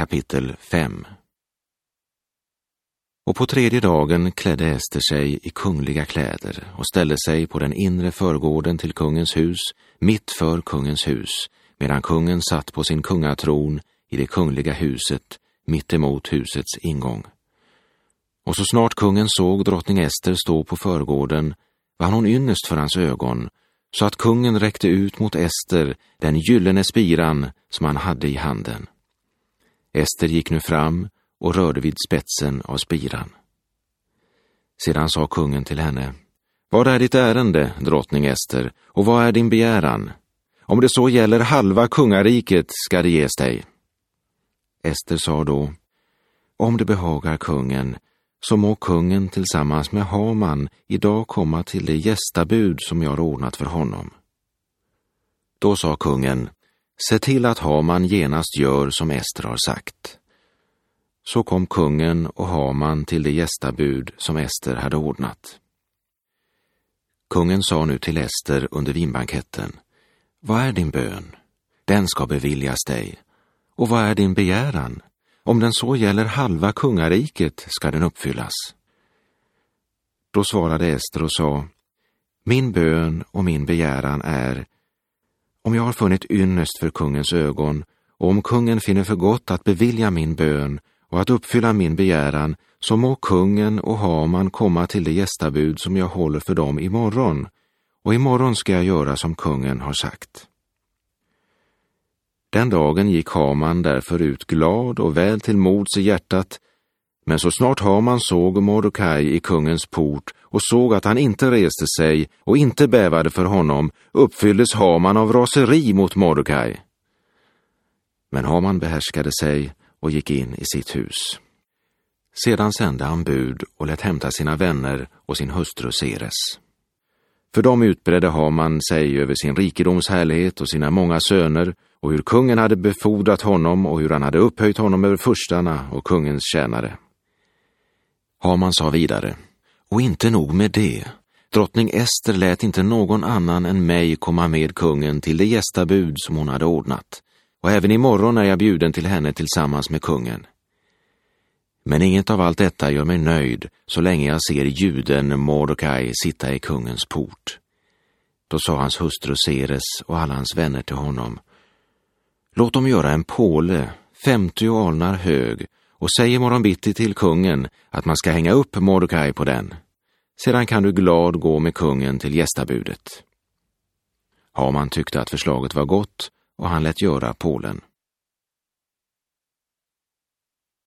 kapitel 5. Och på 3:e dagen klädde Ester sig i kungliga kläder och ställde sig på den inre förgården till kungens hus, mitt för kungens hus, medan kungen satt på sin kungatron i det kungliga huset, mitt emot husets ingång. Och så snart kungen såg drottning Ester stå på förgården, var hon ynnest för hans ögon, så att kungen räckte ut mot Ester den gyllene spiran som han hade i handen. Ester gick nu fram och rörde vid spetsen av spiran. Sedan sa kungen till henne: "Vad är ditt ärende, drottning Ester, och vad är din begäran? Om det så gäller halva kungariket ska det ges dig." Ester sa då: "Om det behagar kungen, så må kungen tillsammans med Haman idag komma till det gästabud som jag har ordnat för honom." Då sa kungen: "Se till att Haman genast gör som Ester har sagt." Så kom kungen och Haman till det gästabud som Ester hade ordnat. Kungen sa nu till Ester under vinbanketten: "Vad är din bön? Den ska beviljas dig. Och vad är din begäran? Om den så gäller halva kungariket ska den uppfyllas." Då svarade Ester och sa: "Min bön och min begäran är, om jag har funnit ynnest för kungens ögon, och om kungen finner för gott att bevilja min bön och att uppfylla min begäran, så må kungen och Haman komma till det gästabud som jag håller för dem imorgon, och imorgon ska jag göra som kungen har sagt." Den dagen gick Haman därför ut glad och väl till mods i hjärtat, men så snart Haman såg Mordokaj i kungens port och såg att han inte reste sig och inte bävade för honom, uppfylldes Haman av raseri mot Mordokaj. Men Haman behärskade sig och gick in i sitt hus. Sedan sände han bud och lät hämta sina vänner och sin hustru Seres. För dem utbredde Haman sig över sin rikedoms härlighet och sina många söner, och hur kungen hade befordrat honom och hur han hade upphöjt honom över furstarna och kungens tjänare. Haman sa vidare: "Och inte nog med det. Drottning Ester lät inte någon annan än mig komma med kungen till det gästabud som hon hade ordnat, och även imorgon är jag bjuden till henne tillsammans med kungen. Men inget av allt detta gör mig nöjd så länge jag ser juden Mordokaj sitta i kungens port." Då sa hans hustru Seres och alla hans vänner till honom: "Låt dem göra en påle, 50 alnar hög, och säg imorgon bitti till kungen att man ska hänga upp Mordokaj på den. Sedan kan du glad gå med kungen till gästabudet." Haman tyckte att förslaget var gott, och han lät göra pålen.